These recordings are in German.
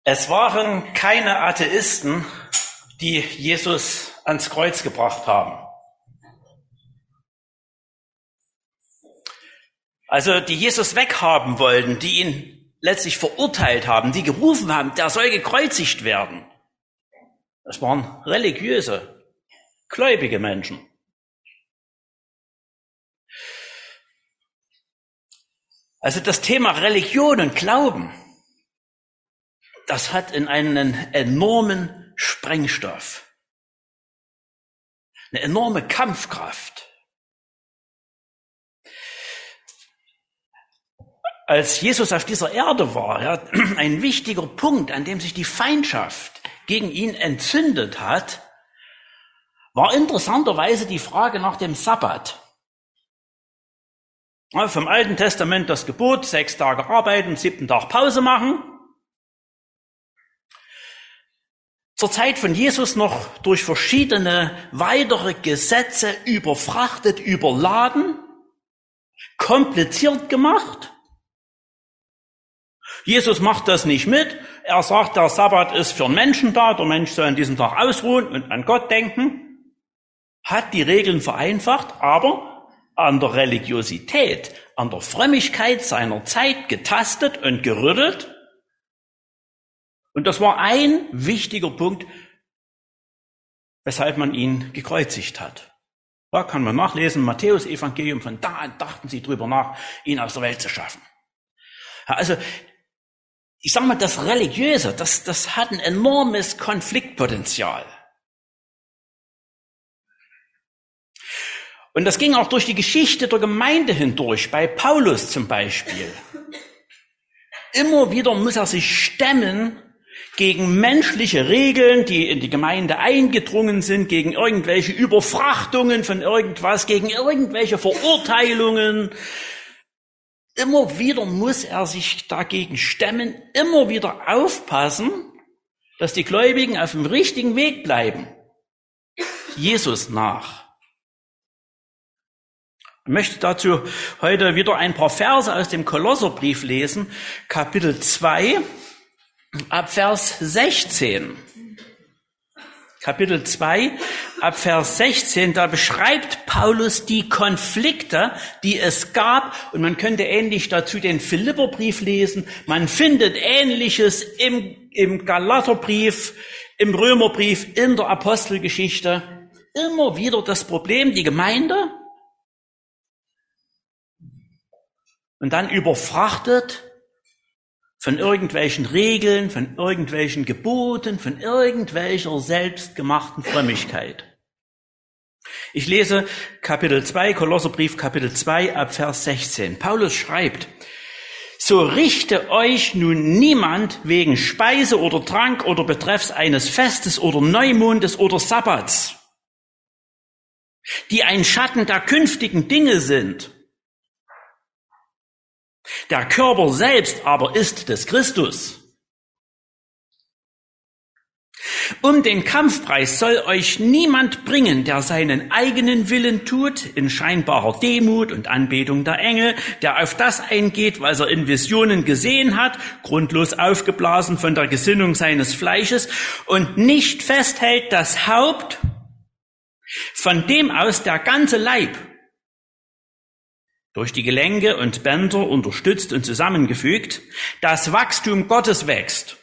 Es waren keine Atheisten, die Jesus ans Kreuz gebracht haben. Also die Jesus weghaben wollten, die ihn letztlich verurteilt haben, die gerufen haben, der soll gekreuzigt werden. Das waren religiöse, gläubige Menschen. Also das Thema Religion und Glauben, das hat in einen enormen Sprengstoff, eine enorme Kampfkraft. Als Jesus auf dieser Erde war, ja, ein wichtiger Punkt, an dem sich die Feindschaft gegen ihn entzündet hat, war interessanterweise die Frage nach dem Sabbat. Ja, vom Alten Testament das Gebot, 6 Tage arbeiten, 7. Tag Pause machen. Zur Zeit von Jesus noch durch verschiedene weitere Gesetze überfrachtet, überladen, kompliziert gemacht. Jesus macht das nicht mit. Er sagt, der Sabbat ist für den Menschen da, der Mensch soll an diesem Tag ausruhen und an Gott denken. Hat die Regeln vereinfacht, aber an der Religiosität, an der Frömmigkeit seiner Zeit getastet und gerüttelt. Und das war ein wichtiger Punkt, weshalb man ihn gekreuzigt hat. Da kann man nachlesen, Matthäus Evangelium, von da an dachten sie drüber nach, ihn aus der Welt zu schaffen. Also, ich sage mal, das Religiöse, das hat ein enormes Konfliktpotenzial. Und das ging auch durch die Geschichte der Gemeinde hindurch, bei Paulus zum Beispiel. Immer wieder muss er sich stemmen gegen menschliche Regeln, die in die Gemeinde eingedrungen sind, gegen irgendwelche Überfrachtungen von irgendwas, gegen irgendwelche Verurteilungen. Immer wieder muss er sich dagegen stemmen, immer wieder aufpassen, dass die Gläubigen auf dem richtigen Weg bleiben. Jesus nach. Ich möchte dazu heute wieder ein paar Verse aus dem Kolosserbrief lesen, Kapitel 2, ab Vers 16. Kapitel 2, ab Vers 16, da beschreibt Paulus die Konflikte, die es gab. Und man könnte ähnlich dazu den Philipperbrief lesen. Man findet Ähnliches im Galaterbrief, im Römerbrief, in der Apostelgeschichte. Immer wieder das Problem, die Gemeinde. Und dann überfrachtet von irgendwelchen Regeln, von irgendwelchen Geboten, von irgendwelcher selbstgemachten Frömmigkeit. Ich lese Kapitel 2, Kolosserbrief Kapitel 2 ab Vers 16. Paulus schreibt: So richte euch nun niemand wegen Speise oder Trank oder betreffs eines Festes oder Neumondes oder Sabbats, die ein Schatten der künftigen Dinge sind. Der Körper selbst aber ist des Christus. Um den Kampfpreis soll euch niemand bringen, der seinen eigenen Willen tut, in scheinbarer Demut und Anbetung der Engel, der auf das eingeht, was er in Visionen gesehen hat, grundlos aufgeblasen von der Gesinnung seines Fleisches, und nicht festhält das Haupt, von dem aus der ganze Leib durch die Gelenke und Bänder unterstützt und zusammengefügt, das Wachstum Gottes wächst.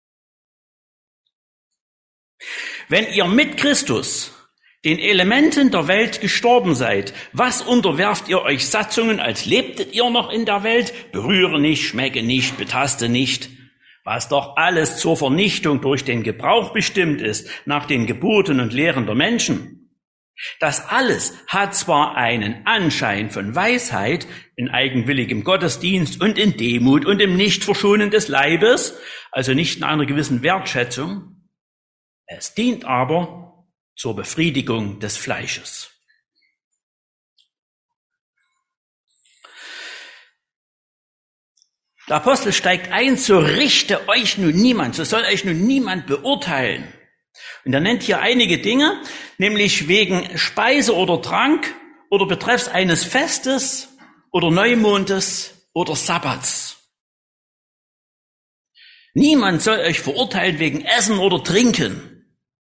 Wenn ihr mit Christus den Elementen der Welt gestorben seid, was unterwerft ihr euch Satzungen, als lebtet ihr noch in der Welt? Berühre nicht, schmecke nicht, betaste nicht, was doch alles zur Vernichtung durch den Gebrauch bestimmt ist, nach den Geboten und Lehren der Menschen. Das alles hat zwar einen Anschein von Weisheit in eigenwilligem Gottesdienst und in Demut und im Nichtverschonen des Leibes, also nicht in einer gewissen Wertschätzung. Es dient aber zur Befriedigung des Fleisches. Der Apostel steigt ein: So richte euch nun niemand, so soll euch nun niemand beurteilen. Und er nennt hier einige Dinge, nämlich wegen Speise oder Trank oder betreffs eines Festes oder Neumondes oder Sabbats. Niemand soll euch verurteilen wegen Essen oder Trinken.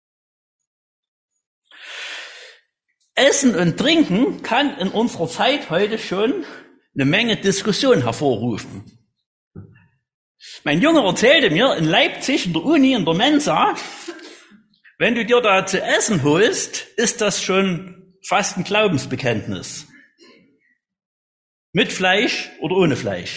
Essen und Trinken kann in unserer Zeit heute schon eine Menge Diskussion hervorrufen. Mein Junge erzählte mir in Leipzig in der Uni, in der Mensa, wenn du dir da zu essen holst, ist das schon fast ein Glaubensbekenntnis. Mit Fleisch oder ohne Fleisch.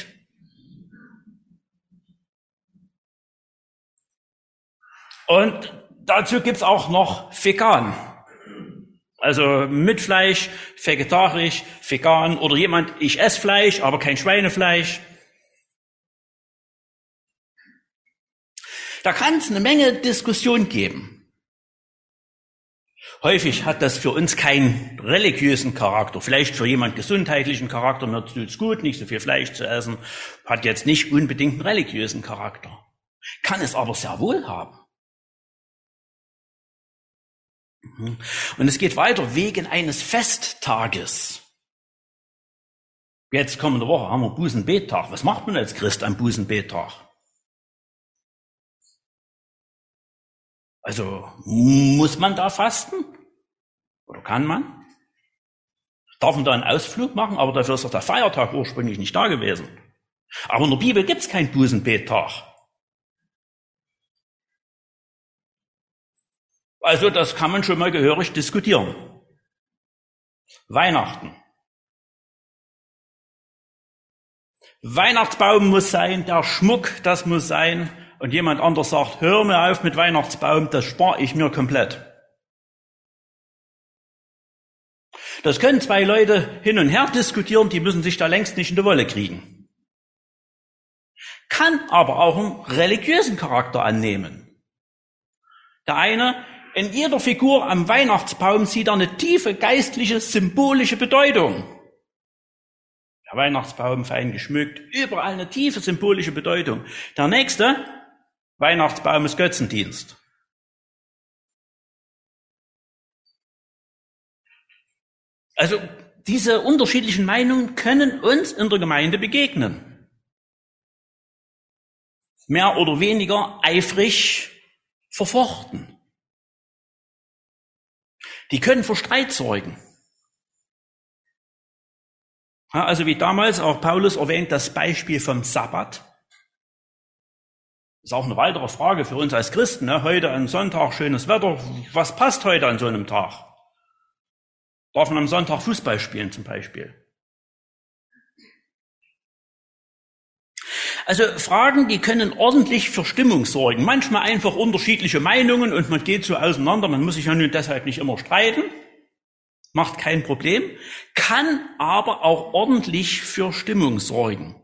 Und dazu gibt's auch noch vegan. Also mit Fleisch, vegetarisch, vegan oder jemand, ich esse Fleisch, aber kein Schweinefleisch. Da kann es eine Menge Diskussion geben. Häufig hat das für uns keinen religiösen Charakter, vielleicht für jemand gesundheitlichen Charakter, mir tut's gut, nicht so viel Fleisch zu essen, hat jetzt nicht unbedingt einen religiösen Charakter. Kann es aber sehr wohl haben. Und es geht weiter wegen eines Festtages. Jetzt kommende Woche haben wir Bußenbettag. Was macht man als Christ am Bußenbettag? Also muss man da fasten? Oder kann man? Darf man da einen Ausflug machen? Aber dafür ist doch der Feiertag ursprünglich nicht da gewesen. Aber in der Bibel gibt es keinen Bußenbettag. Also das kann man schon mal gehörig diskutieren. Weihnachten. Weihnachtsbaum muss sein, der Schmuck, das muss sein. Und jemand anders sagt, hör mir auf mit Weihnachtsbaum, das spare ich mir komplett. Das können zwei Leute hin und her diskutieren, die müssen sich da längst nicht in die Wolle kriegen. Kann aber auch einen religiösen Charakter annehmen. Der eine, in jeder Figur am Weihnachtsbaum sieht er eine tiefe geistliche, symbolische Bedeutung. Der Weihnachtsbaum fein geschmückt, überall eine tiefe symbolische Bedeutung. Der nächste, Weihnachtsbaum ist Götzendienst. Also diese unterschiedlichen Meinungen können uns in der Gemeinde begegnen. Mehr oder weniger eifrig verfochten. Die können für Streit sorgen. Ja, also wie damals auch Paulus erwähnt, das Beispiel vom Sabbat. Das ist auch eine weitere Frage für uns als Christen. Ne? Heute am Sonntag schönes Wetter. Was passt heute an so einem Tag? Darf man am Sonntag Fußball spielen zum Beispiel? Also Fragen, die können ordentlich für Stimmung sorgen. Manchmal einfach unterschiedliche Meinungen und man geht so auseinander. Man muss sich ja nun deshalb nicht immer streiten. Macht kein Problem. Kann aber auch ordentlich für Stimmung sorgen.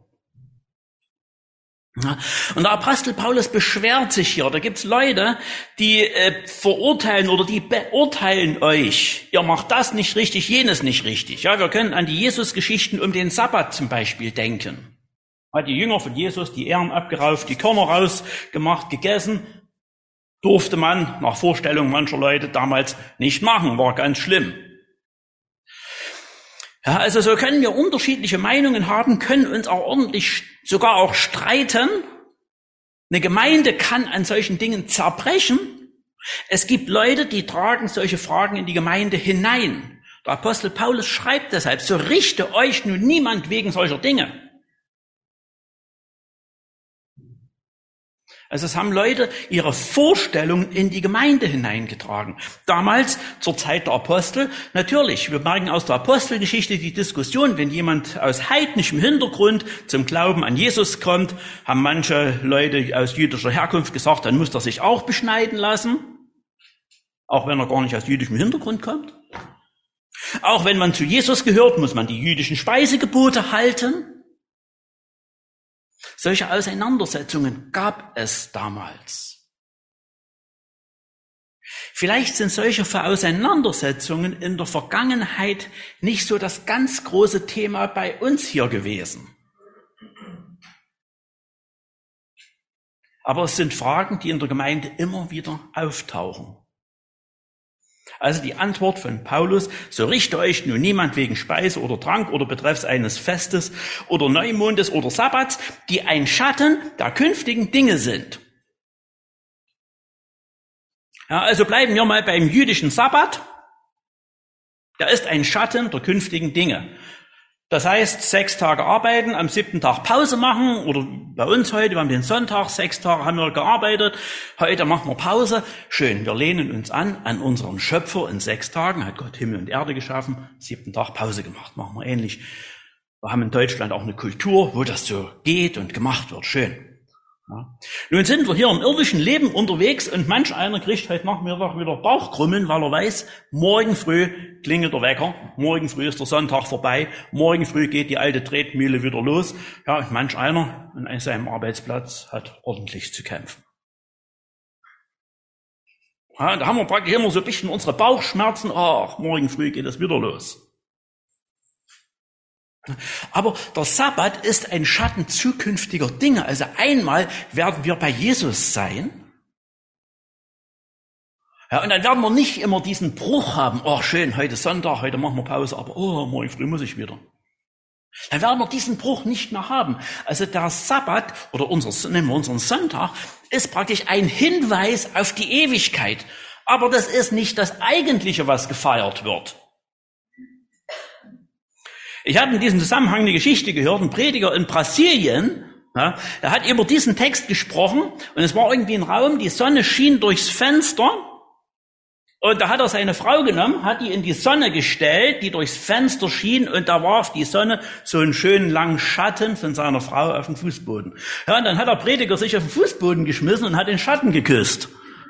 Ja, und der Apostel Paulus beschwert sich hier. Da gibt's Leute, die verurteilen oder die beurteilen euch. Ihr macht das nicht richtig, jenes nicht richtig. Ja, wir können an die Jesus-Geschichten um den Sabbat zum Beispiel denken. Hat die Jünger von Jesus die Ähren abgerauft, die Körner rausgemacht, gegessen. Durfte man nach Vorstellung mancher Leute damals nicht machen, war ganz schlimm. Ja, also so können wir unterschiedliche Meinungen haben, können uns auch ordentlich sogar auch streiten. Eine Gemeinde kann an solchen Dingen zerbrechen. Es gibt Leute, die tragen solche Fragen in die Gemeinde hinein. Der Apostel Paulus schreibt deshalb, so richte euch nun niemand wegen solcher Dinge. Also es haben Leute ihre Vorstellungen in die Gemeinde hineingetragen. Damals, zur Zeit der Apostel, natürlich, wir merken aus der Apostelgeschichte die Diskussion, wenn jemand aus heidnischem Hintergrund zum Glauben an Jesus kommt, haben manche Leute aus jüdischer Herkunft gesagt, dann muss er sich auch beschneiden lassen, auch wenn er gar nicht aus jüdischem Hintergrund kommt. Auch wenn man zu Jesus gehört, muss man die jüdischen Speisegebote halten. Solche Auseinandersetzungen gab es damals. Vielleicht sind solche Auseinandersetzungen in der Vergangenheit nicht so das ganz große Thema bei uns hier gewesen. Aber es sind Fragen, die in der Gemeinde immer wieder auftauchen. Also die Antwort von Paulus: So richte euch nun niemand wegen Speise oder Trank oder betreffs eines Festes oder Neumondes oder Sabbats, die ein Schatten der künftigen Dinge sind. Ja, also bleiben wir mal beim jüdischen Sabbat. Der ist ein Schatten der künftigen Dinge. Das heißt, 6 Tage arbeiten, am 7. Tag Pause machen, oder bei uns heute, wir haben den Sonntag, 6 Tage haben wir gearbeitet, heute machen wir Pause. Schön, wir lehnen uns an unseren Schöpfer. In 6 Tagen hat Gott Himmel und Erde geschaffen, 7. Tag Pause gemacht, machen wir ähnlich. Wir haben in Deutschland auch eine Kultur, wo das so geht und gemacht wird, schön. Ja. Nun sind wir hier im irdischen Leben unterwegs und manch einer kriegt heute Nachmittag wieder Bauchkrummeln, weil er weiß, morgen früh klingelt der Wecker, morgen früh ist der Sonntag vorbei, morgen früh geht die alte Tretmühle wieder los. Ja, und manch einer an seinem Arbeitsplatz hat ordentlich zu kämpfen. Ja, da haben wir praktisch immer so ein bisschen unsere Bauchschmerzen, ach, morgen früh geht es wieder los. Aber der Sabbat ist ein Schatten zukünftiger Dinge. Also einmal werden wir bei Jesus sein. Ja, und dann werden wir nicht immer diesen Bruch haben. Oh, schön, heute Sonntag, heute machen wir Pause, aber oh, morgen früh muss ich wieder. Dann werden wir diesen Bruch nicht mehr haben. Also der Sabbat, oder nehmen wir unseren Sonntag, ist praktisch ein Hinweis auf die Ewigkeit. Aber das ist nicht das Eigentliche, was gefeiert wird. Ich habe in diesem Zusammenhang eine Geschichte gehört, ein Prediger in Brasilien, ja, der hat über diesen Text gesprochen und es war irgendwie ein Raum, die Sonne schien durchs Fenster und da hat er seine Frau genommen, hat die in die Sonne gestellt, die durchs Fenster schien und da warf die Sonne so einen schönen langen Schatten von seiner Frau auf den Fußboden. Ja, und dann hat der Prediger sich auf den Fußboden geschmissen und hat den Schatten geküsst.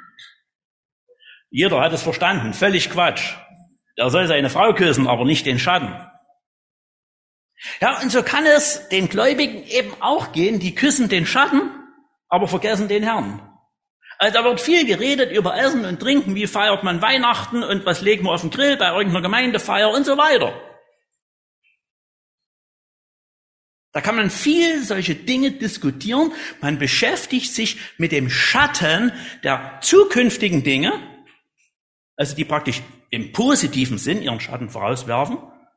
Jeder hat es verstanden, völlig Quatsch. Er soll seine Frau küssen, aber nicht den Schatten. Ja, und so kann es den Gläubigen eben auch gehen, die küssen den Schatten, aber vergessen den Herrn. Also da wird viel geredet über Essen und Trinken, wie feiert man Weihnachten und was legen wir auf den Grill bei irgendeiner Gemeindefeier und so weiter. Da kann man viel solche Dinge diskutieren, man beschäftigt sich mit dem Schatten der zukünftigen Dinge, also die praktisch im positiven Sinn ihren Schatten vorauswerfen.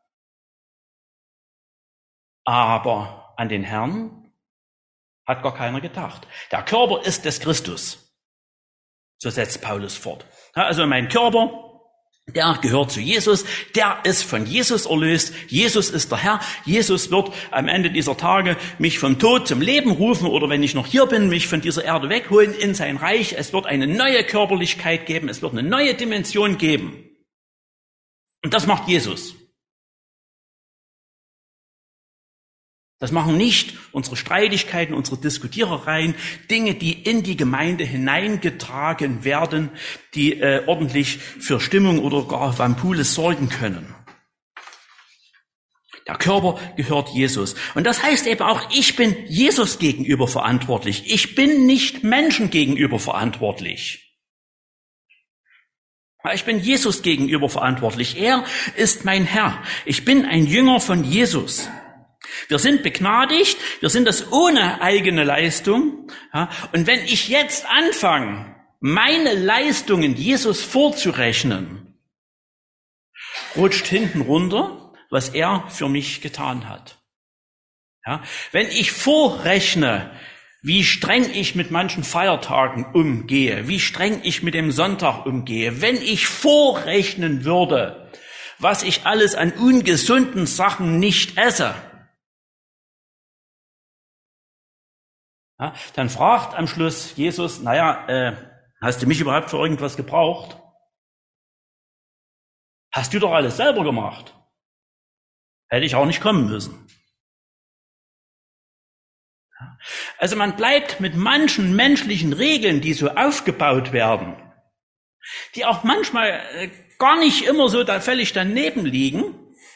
Aber an den Herrn hat gar keiner gedacht. Der Körper ist des Christus. So setzt Paulus fort. Also mein Körper, der gehört zu Jesus, der ist von Jesus erlöst. Jesus ist der Herr. Jesus wird am Ende dieser Tage mich vom Tod zum Leben rufen oder wenn ich noch hier bin, mich von dieser Erde wegholen in sein Reich. Es wird eine neue Körperlichkeit geben. Es wird eine neue Dimension geben. Und das macht Jesus. Das machen nicht unsere Streitigkeiten, unsere Diskutierereien, Dinge, die in die Gemeinde hineingetragen werden, die ordentlich für Stimmung oder gar Wampules sorgen können. Der Körper gehört Jesus. Und das heißt eben auch, ich bin Jesus gegenüber verantwortlich. Ich bin nicht Menschen gegenüber verantwortlich. Ich bin Jesus gegenüber verantwortlich. Er ist mein Herr. Ich bin ein Jünger von Jesus. Wir sind begnadigt, wir sind das ohne eigene Leistung. Ja, und wenn ich jetzt anfange, meine Leistungen Jesus vorzurechnen, rutscht hinten runter, was er für mich getan hat. Ja, wenn ich vorrechne, wie streng ich mit manchen Feiertagen umgehe, wie streng ich mit dem Sonntag umgehe, wenn ich vorrechnen würde, was ich alles an ungesunden Sachen nicht esse, ja, dann fragt am Schluss Jesus, hast du mich überhaupt für irgendwas gebraucht? Hast du doch alles selber gemacht. Hätte ich auch nicht kommen müssen. Ja. Also man bleibt mit manchen menschlichen Regeln, die so aufgebaut werden, die auch manchmal gar nicht immer so da völlig daneben liegen,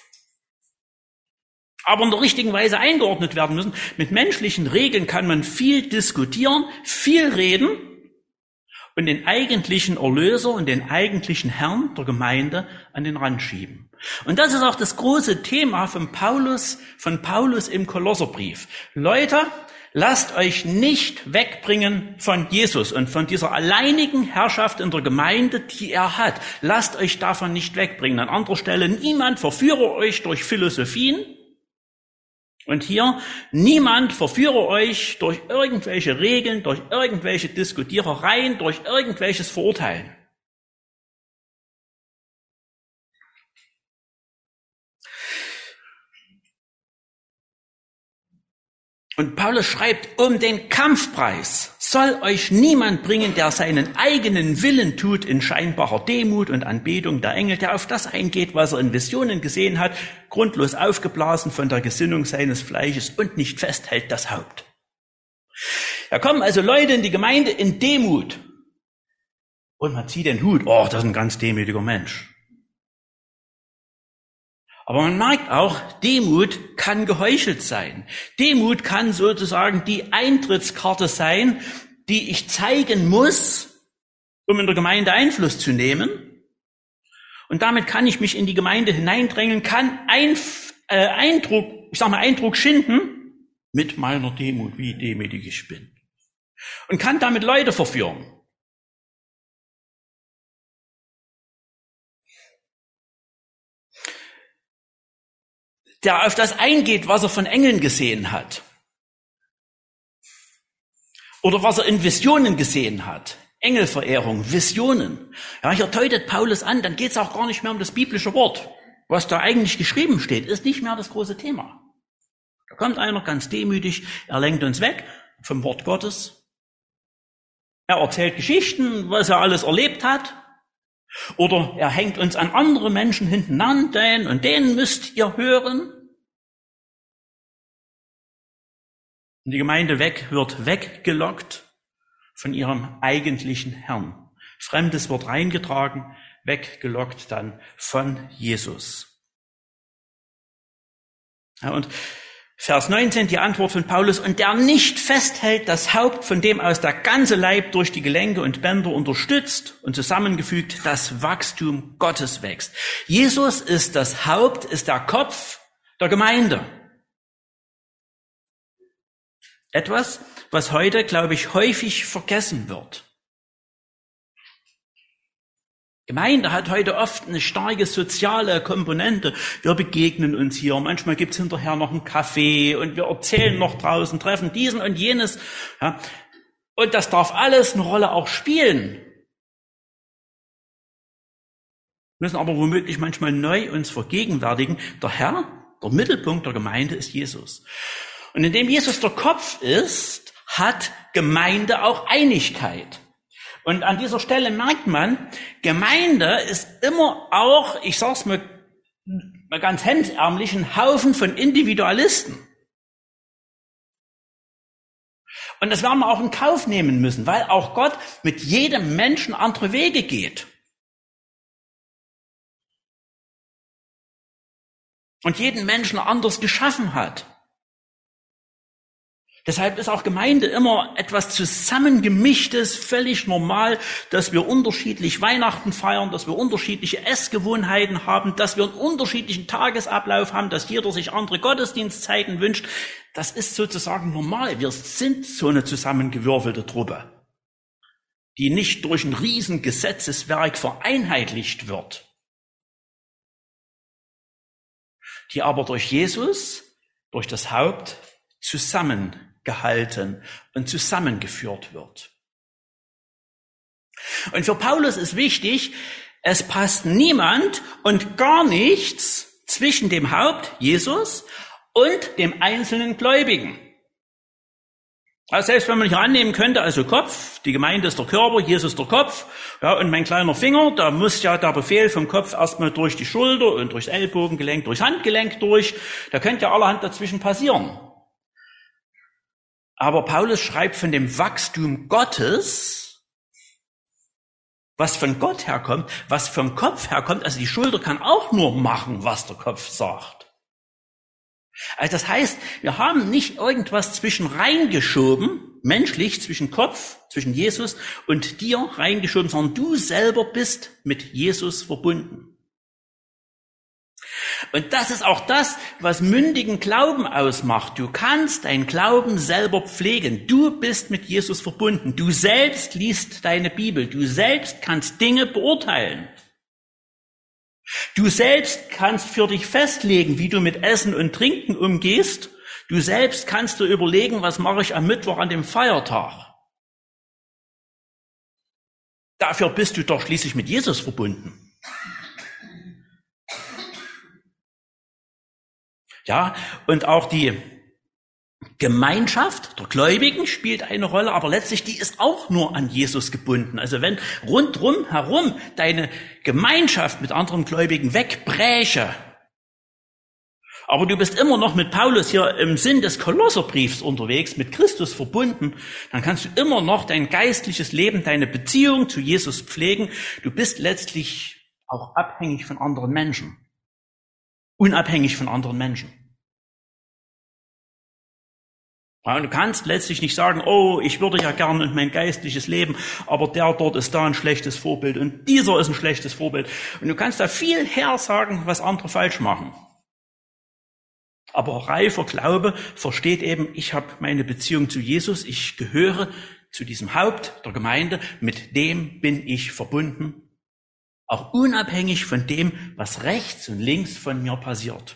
aber in der richtigen Weise eingeordnet werden müssen. Mit menschlichen Regeln kann man viel diskutieren, viel reden und den eigentlichen Erlöser und den eigentlichen Herrn der Gemeinde an den Rand schieben. Und das ist auch das große Thema von Paulus im Kolosserbrief. Leute, lasst euch nicht wegbringen von Jesus und von dieser alleinigen Herrschaft in der Gemeinde, die er hat. Lasst euch davon nicht wegbringen. An anderer Stelle, niemand verführe euch durch Philosophien. Und hier, niemand verführe euch durch irgendwelche Regeln, durch irgendwelche Diskutierereien, durch irgendwelches Verurteilen. Und Paulus schreibt, um den Kampfpreis soll euch niemand bringen, der seinen eigenen Willen tut in scheinbarer Demut und Anbetung der Engel, der auf das eingeht, was er in Visionen gesehen hat, grundlos aufgeblasen von der Gesinnung seines Fleisches und nicht festhält das Haupt. Da kommen also Leute in die Gemeinde in Demut und man zieht den Hut, oh, das ist ein ganz demütiger Mensch. Aber man merkt auch, Demut kann geheuchelt sein. Demut kann sozusagen die Eintrittskarte sein, die ich zeigen muss, um in der Gemeinde Einfluss zu nehmen. Und damit kann ich mich in die Gemeinde hineindrängeln, kann Eindruck schinden mit meiner Demut, wie demütig ich bin. Und kann damit Leute verführen. Der auf das eingeht, was er von Engeln gesehen hat. Oder was er in Visionen gesehen hat. Engelverehrung, Visionen. Ja, hier deutet Paulus an, dann geht es auch gar nicht mehr um das biblische Wort. Was da eigentlich geschrieben steht, ist nicht mehr das große Thema. Da kommt einer ganz demütig, er lenkt uns weg vom Wort Gottes. Er erzählt Geschichten, was er alles erlebt hat. Oder er hängt uns an andere Menschen hinten an, den müsst ihr hören. Und die Gemeinde wird weggelockt von ihrem eigentlichen Herrn. Fremdes wird reingetragen, weggelockt dann von Jesus. Ja, und Vers 19, die Antwort von Paulus, und der nicht festhält das Haupt, von dem aus der ganze Leib durch die Gelenke und Bänder unterstützt und zusammengefügt das Wachstum Gottes wächst. Jesus ist das Haupt, ist der Kopf der Gemeinde. Etwas, was heute, glaube ich, häufig vergessen wird. Gemeinde hat heute oft eine starke soziale Komponente. Wir begegnen uns hier, manchmal gibt's hinterher noch einen Kaffee und wir erzählen noch draußen, treffen diesen und jenes. Ja. Und das darf alles eine Rolle auch spielen. Wir müssen aber womöglich manchmal neu uns vergegenwärtigen, der Herr, der Mittelpunkt der Gemeinde ist Jesus. Und indem Jesus der Kopf ist, hat Gemeinde auch Einigkeit. Und an dieser Stelle merkt man, Gemeinde ist immer auch, ich sag's mal ganz hemdsärmlich, ein Haufen von Individualisten. Und das werden wir auch in Kauf nehmen müssen, weil auch Gott mit jedem Menschen andere Wege geht. Und jeden Menschen anders geschaffen hat. Deshalb ist auch Gemeinde immer etwas Zusammengemischtes, völlig normal, dass wir unterschiedlich Weihnachten feiern, dass wir unterschiedliche Essgewohnheiten haben, dass wir einen unterschiedlichen Tagesablauf haben, dass jeder sich andere Gottesdienstzeiten wünscht. Das ist sozusagen normal. Wir sind so eine zusammengewürfelte Truppe, die nicht durch ein riesen Gesetzeswerk vereinheitlicht wird, die aber durch Jesus, durch das Haupt zusammengehalten und zusammengeführt wird. Und für Paulus ist wichtig, es passt niemand und gar nichts zwischen dem Haupt, Jesus, und dem einzelnen Gläubigen. Also selbst wenn man hier annehmen könnte, also Kopf, die Gemeinde ist der Körper, Jesus der Kopf, ja, und mein kleiner Finger, da muss ja der Befehl vom Kopf erstmal durch die Schulter und durchs Ellbogengelenk, durchs Handgelenk durch, da könnte ja allerhand dazwischen passieren. Aber Paulus schreibt von dem Wachstum Gottes, was von Gott herkommt, was vom Kopf herkommt, also die Schulter kann auch nur machen, was der Kopf sagt. Also das heißt, wir haben nicht irgendwas zwischen reingeschoben, menschlich, zwischen Kopf, zwischen Jesus und dir reingeschoben, sondern du selber bist mit Jesus verbunden. Und das ist auch das, was mündigen Glauben ausmacht. Du kannst deinen Glauben selber pflegen. Du bist mit Jesus verbunden. Du selbst liest deine Bibel. Du selbst kannst Dinge beurteilen. Du selbst kannst für dich festlegen, wie du mit Essen und Trinken umgehst. Du selbst kannst dir überlegen, was mache ich am Mittwoch an dem Feiertag. Dafür bist du doch schließlich mit Jesus verbunden. Ja, und auch die Gemeinschaft der Gläubigen spielt eine Rolle, aber letztlich die ist auch nur an Jesus gebunden. Also wenn rundrum herum deine Gemeinschaft mit anderen Gläubigen wegbräche, aber du bist immer noch mit Paulus hier im Sinn des Kolosserbriefs unterwegs, mit Christus verbunden, dann kannst du immer noch dein geistliches Leben, deine Beziehung zu Jesus pflegen. Du bist letztlich auch abhängig von anderen Menschen. Unabhängig von anderen Menschen. Ja, und du kannst letztlich nicht sagen, oh, ich würde ja gern in mein geistliches Leben, aber der dort ist da ein schlechtes Vorbild und dieser ist ein schlechtes Vorbild. Und du kannst da viel her sagen, was andere falsch machen. Aber reifer Glaube versteht eben, ich habe meine Beziehung zu Jesus, ich gehöre zu diesem Haupt der Gemeinde, mit dem bin ich verbunden, auch unabhängig von dem, was rechts und links von mir passiert.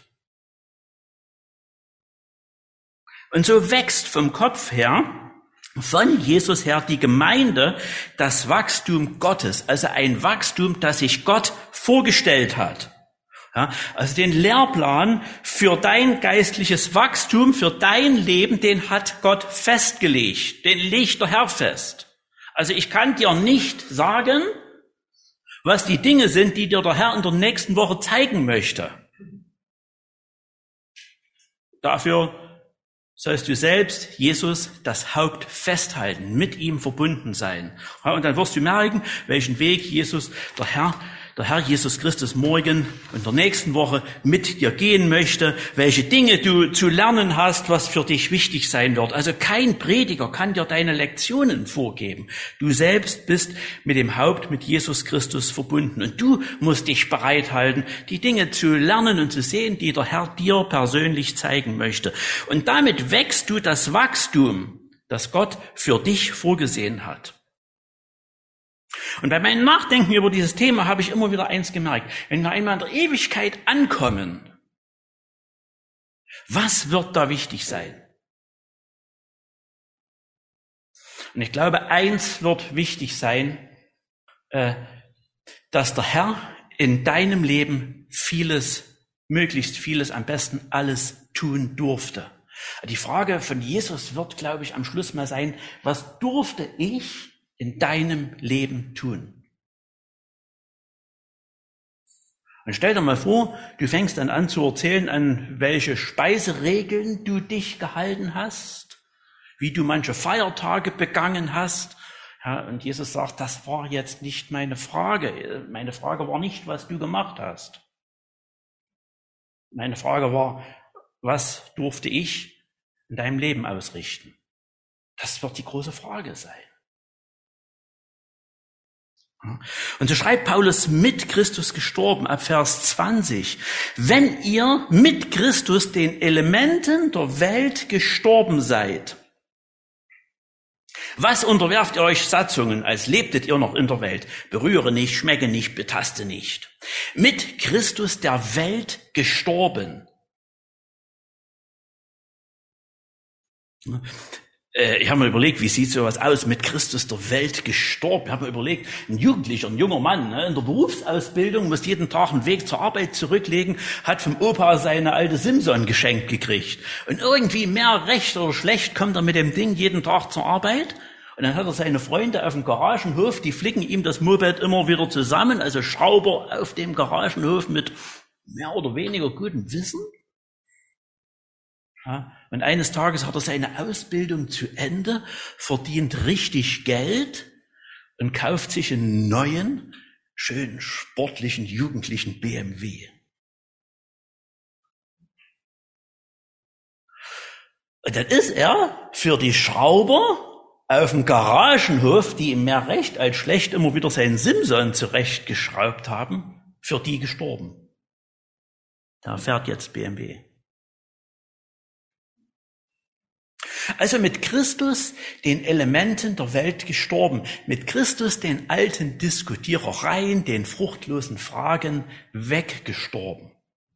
Und so wächst vom Kopf her, von Jesus her, die Gemeinde, das Wachstum Gottes, also ein Wachstum, das sich Gott vorgestellt hat. Ja, also den Lehrplan für dein geistliches Wachstum, für dein Leben, den hat Gott festgelegt, den legt der Herr fest. Also ich kann dir nicht sagen, was die Dinge sind, die dir der Herr in der nächsten Woche zeigen möchte. Dafür sollst du selbst, Jesus, das Haupt festhalten, mit ihm verbunden sein. Ja, und dann wirst du merken, welchen Weg Jesus, der Herr Jesus Christus morgen und der nächsten Woche mit dir gehen möchte, welche Dinge du zu lernen hast, was für dich wichtig sein wird. Also kein Prediger kann dir deine Lektionen vorgeben. Du selbst bist mit dem Haupt, mit Jesus Christus verbunden. Und du musst dich bereithalten, die Dinge zu lernen und zu sehen, die der Herr dir persönlich zeigen möchte. Und damit wächst du das Wachstum, das Gott für dich vorgesehen hat. Und bei meinem Nachdenken über dieses Thema habe ich immer wieder eins gemerkt. Wenn wir einmal in der Ewigkeit ankommen, was wird da wichtig sein? Und ich glaube, eins wird wichtig sein, dass der Herr in deinem Leben vieles, möglichst vieles, am besten alles tun durfte. Die Frage von Jesus wird, glaube ich, am Schluss mal sein, was durfte ich in deinem Leben tun? Und stell dir mal vor, du fängst dann an zu erzählen, an welche Speiseregeln du dich gehalten hast, wie du manche Feiertage begangen hast. Ja, und Jesus sagt, das war jetzt nicht meine Frage. Meine Frage war nicht, was du gemacht hast. Meine Frage war, was durfte ich in deinem Leben ausrichten? Das wird die große Frage sein. Und so schreibt Paulus, mit Christus gestorben, ab Vers 20. Wenn ihr mit Christus den Elementen der Welt gestorben seid, was unterwerft ihr euch Satzungen, als lebtet ihr noch in der Welt? Berühre nicht, schmecke nicht, betaste nicht. Mit Christus der Welt gestorben. Ich habe mir überlegt, wie sieht sowas aus, mit Christus der Welt gestorben. Ich habe mir überlegt, ein Jugendlicher, ein junger Mann in der Berufsausbildung, muss jeden Tag einen Weg zur Arbeit zurücklegen, hat vom Opa seine alte Simson geschenkt gekriegt. Und irgendwie mehr recht oder schlecht kommt er mit dem Ding jeden Tag zur Arbeit. Und dann hat er seine Freunde auf dem Garagenhof, die flicken ihm das Moped immer wieder zusammen, also Schrauber auf dem Garagenhof mit mehr oder weniger gutem Wissen. Ja, und eines Tages hat er seine Ausbildung zu Ende, verdient richtig Geld und kauft sich einen neuen, schönen, sportlichen, jugendlichen BMW. Und dann ist er für die Schrauber auf dem Garagenhof, die ihm mehr recht als schlecht immer wieder seinen Simson zurechtgeschraubt haben, für die gestorben. Da fährt jetzt BMW. Also mit Christus den Elementen der Welt gestorben, mit Christus den alten Diskutierereien, den fruchtlosen Fragen weggestorben.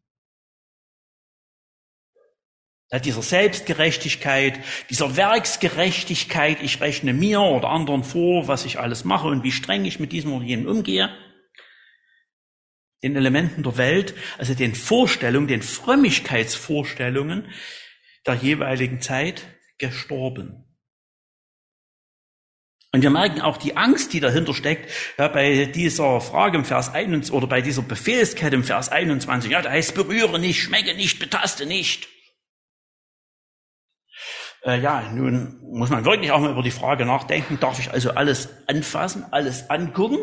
Dieser Selbstgerechtigkeit, dieser Werksgerechtigkeit, ich rechne mir oder anderen vor, was ich alles mache und wie streng ich mit diesem oder jenem umgehe, den Elementen der Welt, also den Vorstellungen, den Frömmigkeitsvorstellungen der jeweiligen Zeit gestorben. Und wir merken auch die Angst, die dahinter steckt, ja, bei dieser Frage im Vers 21 oder bei dieser Befehlskette im Vers 21, ja, da heißt berühre nicht, schmecke nicht, betaste nicht. Nun muss man wirklich auch mal über die Frage nachdenken, darf ich also alles anfassen, alles angucken?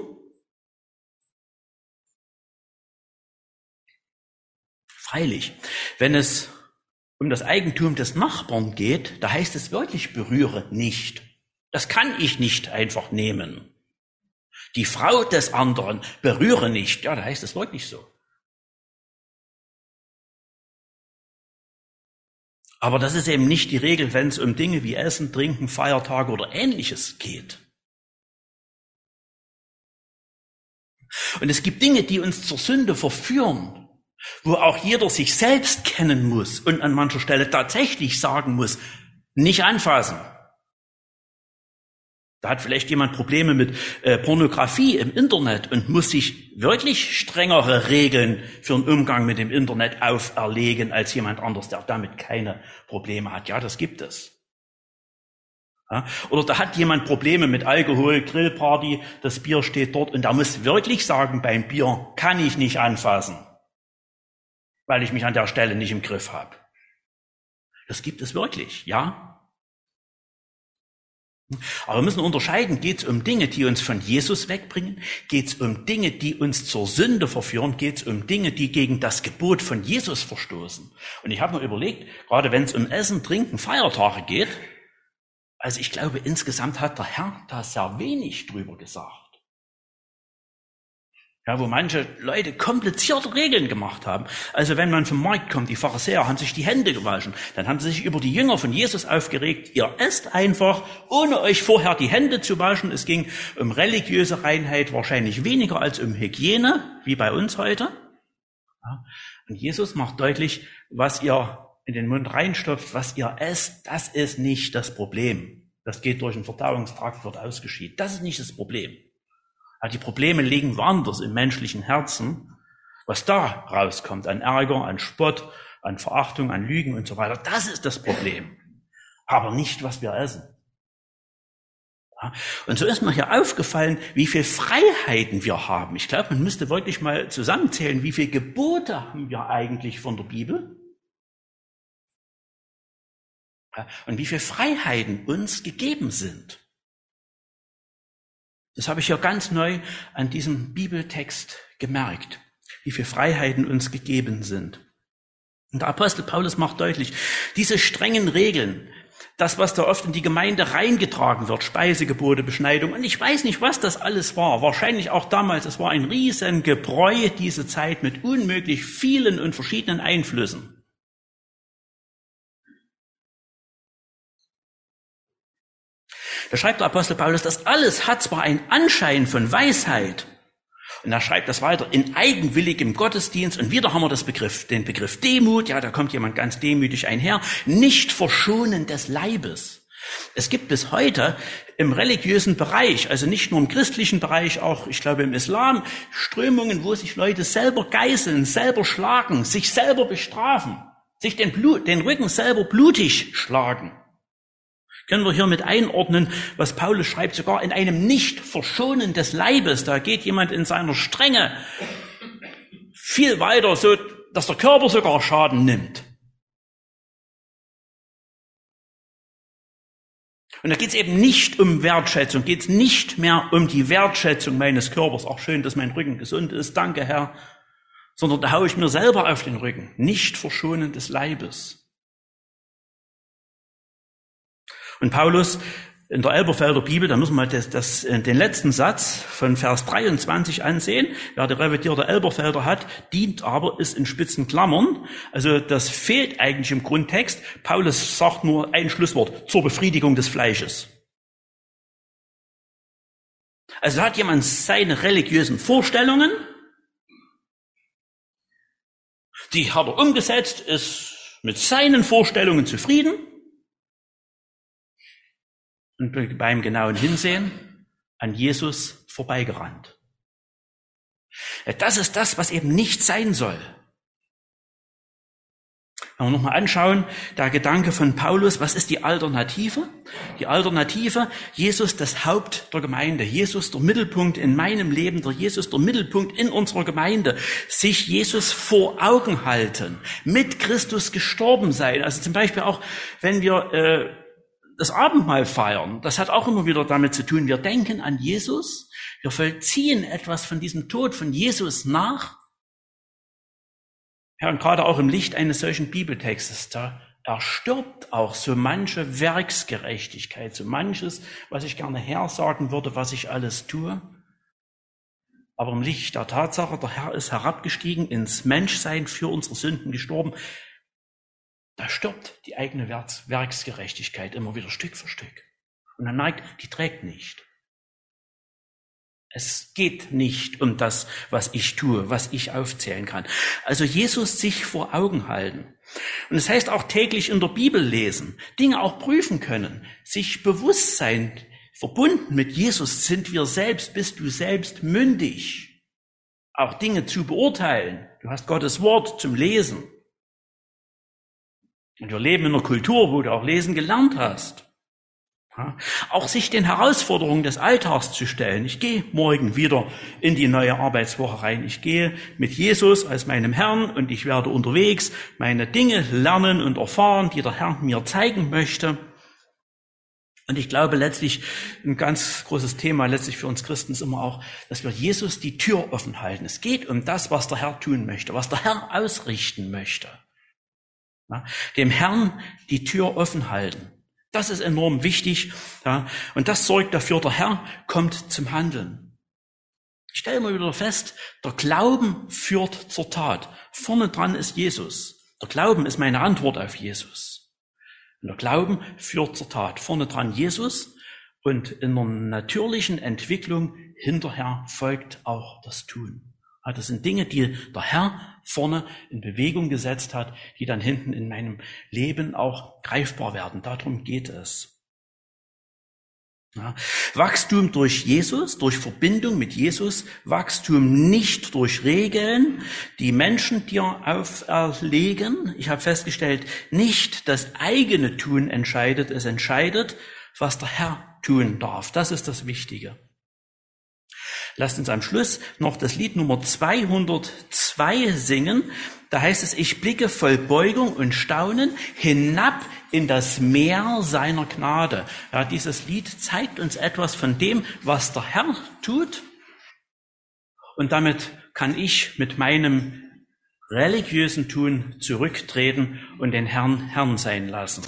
Freilich, wenn es um das Eigentum des Nachbarn geht, da heißt es wirklich, berühre nicht. Das kann ich nicht einfach nehmen. Die Frau des anderen, berühre nicht. Ja, da heißt es wirklich so. Aber das ist eben nicht die Regel, wenn es um Dinge wie Essen, Trinken, Feiertage oder Ähnliches geht. Und es gibt Dinge, die uns zur Sünde verführen, wo auch jeder sich selbst kennen muss und an mancher Stelle tatsächlich sagen muss, nicht anfassen. Da hat vielleicht jemand Probleme mit Pornografie im Internet und muss sich wirklich strengere Regeln für den Umgang mit dem Internet auferlegen als jemand anderes, der damit keine Probleme hat. Ja, das gibt es. Ja, oder da hat jemand Probleme mit Alkohol, Grillparty, das Bier steht dort und da muss wirklich sagen, beim Bier kann ich nicht anfassen, weil ich mich an der Stelle nicht im Griff habe. Das gibt es wirklich, ja. Aber wir müssen unterscheiden, geht es um Dinge, die uns von Jesus wegbringen? Geht es um Dinge, die uns zur Sünde verführen? Geht es um Dinge, die gegen das Gebot von Jesus verstoßen? Und ich habe mir überlegt, gerade wenn es um Essen, Trinken, Feiertage geht, also ich glaube, insgesamt hat der Herr da sehr wenig drüber gesagt. Ja, wo manche Leute komplizierte Regeln gemacht haben. Also wenn man vom Markt kommt, die Pharisäer haben sich die Hände gewaschen, dann haben sie sich über die Jünger von Jesus aufgeregt, ihr esst einfach, ohne euch vorher die Hände zu waschen. Es ging um religiöse Reinheit wahrscheinlich weniger als um Hygiene, wie bei uns heute. Ja, und Jesus macht deutlich, was ihr in den Mund reinstopft, was ihr esst, das ist nicht das Problem. Das geht durch den Verdauungstrakt, wird ausgeschieden. Das ist nicht das Problem. Die Probleme liegen woanders im menschlichen Herzen. Was da rauskommt an Ärger, an Spott, an Verachtung, an Lügen und so weiter, das ist das Problem. Aber nicht, was wir essen. Ja, und so ist mir hier aufgefallen, wie viel Freiheiten wir haben. Ich glaube, man müsste wirklich mal zusammenzählen, wie viele Gebote haben wir eigentlich von der Bibel? Ja, und wie viele Freiheiten uns gegeben sind. Das habe ich ja ganz neu an diesem Bibeltext gemerkt, wie viele Freiheiten uns gegeben sind. Und der Apostel Paulus macht deutlich, diese strengen Regeln, das, was da oft in die Gemeinde reingetragen wird, Speisegebote, Beschneidung, und ich weiß nicht, was das alles war, wahrscheinlich auch damals, es war ein riesen Gebräu, diese Zeit mit unmöglich vielen und verschiedenen Einflüssen. Da schreibt der Apostel Paulus, das alles hat zwar einen Anschein von Weisheit, und er schreibt das weiter, in eigenwilligem Gottesdienst, und wieder haben wir den Begriff Demut, ja, da kommt jemand ganz demütig einher, nicht Verschonen des Leibes. Es gibt bis heute im religiösen Bereich, also nicht nur im christlichen Bereich, auch, ich glaube, im Islam, Strömungen, wo sich Leute selber geißeln, selber schlagen, sich selber bestrafen, sich den Rücken selber blutig schlagen. Können wir hier mit einordnen, was Paulus schreibt, sogar in einem Nicht-Verschonen des Leibes. Da geht jemand in seiner Strenge viel weiter, so dass der Körper sogar Schaden nimmt. Und da geht es eben nicht um Wertschätzung, geht es nicht mehr um die Wertschätzung meines Körpers. Auch schön, dass mein Rücken gesund ist, danke Herr. Sondern da haue ich mir selber auf den Rücken. Nicht-Verschonen des Leibes. Und Paulus in der Elberfelder Bibel, da müssen wir den letzten Satz von Vers 23 ansehen. Wer die revidierte Elberfelder hat, dient aber, ist in spitzen Klammern. Also das fehlt eigentlich im Grundtext. Paulus sagt nur ein Schlusswort: zur Befriedigung des Fleisches. Also hat jemand seine religiösen Vorstellungen, die hat er umgesetzt, ist mit seinen Vorstellungen zufrieden. Und beim genauen Hinsehen an Jesus vorbeigerannt. Das ist das, was eben nicht sein soll. Wenn wir nochmal anschauen, der Gedanke von Paulus, was ist die Alternative? Die Alternative: Jesus das Haupt der Gemeinde, Jesus der Mittelpunkt in meinem Leben, der Jesus der Mittelpunkt in unserer Gemeinde, sich Jesus vor Augen halten, mit Christus gestorben sein. Also zum Beispiel auch, wenn wir das Abendmahl feiern, das hat auch immer wieder damit zu tun, wir denken an Jesus, wir vollziehen etwas von diesem Tod von Jesus nach. Ja, und gerade auch im Licht eines solchen Bibeltextes, da erstirbt auch so manche Werksgerechtigkeit, so manches, was ich gerne hersagen würde, was ich alles tue. Aber im Licht der Tatsache, der Herr ist herabgestiegen, ins Menschsein für unsere Sünden gestorben, da stirbt die eigene Werksgerechtigkeit immer wieder Stück für Stück. Und man merkt, die trägt nicht. Es geht nicht um das, was ich tue, was ich aufzählen kann. Also Jesus sich vor Augen halten. Und es heißt auch täglich in der Bibel lesen, Dinge auch prüfen können, sich bewusst sein, verbunden mit Jesus sind wir selbst, bist du selbst mündig, auch Dinge zu beurteilen. Du hast Gottes Wort zum Lesen. Und wir leben in einer Kultur, wo du auch lesen gelernt hast. Ja, auch sich den Herausforderungen des Alltags zu stellen. Ich gehe morgen wieder in die neue Arbeitswoche rein. Ich gehe mit Jesus als meinem Herrn und ich werde unterwegs meine Dinge lernen und erfahren, die der Herr mir zeigen möchte. Und ich glaube letztlich, ein ganz großes Thema letztlich für uns Christen ist immer auch, dass wir Jesus die Tür offen halten. Es geht um das, was der Herr tun möchte, was der Herr ausrichten möchte. Ja, dem Herrn die Tür offen halten. Das ist enorm wichtig. Ja, und das sorgt dafür, der Herr kommt zum Handeln. Ich stelle immer wieder fest, der Glauben führt zur Tat. Vorne dran ist Jesus. Der Glauben ist meine Antwort auf Jesus. Und der Glauben führt zur Tat. Vorne dran Jesus. Und in der natürlichen Entwicklung hinterher folgt auch das Tun. Das sind Dinge, die der Herr vorne in Bewegung gesetzt hat, die dann hinten in meinem Leben auch greifbar werden. Darum geht es. Ja. Wachstum durch Jesus, durch Verbindung mit Jesus, Wachstum nicht durch Regeln, die Menschen dir auferlegen. Ich habe festgestellt, nicht das eigene Tun entscheidet, es entscheidet, was der Herr tun darf. Das ist das Wichtige. Lasst uns am Schluss noch das Lied Nummer 202 singen. Da heißt es: Ich blicke voll Beugung und Staunen hinab in das Meer seiner Gnade. Ja, dieses Lied zeigt uns etwas von dem, was der Herr tut. Und damit kann ich mit meinem religiösen Tun zurücktreten und den Herrn Herrn sein lassen.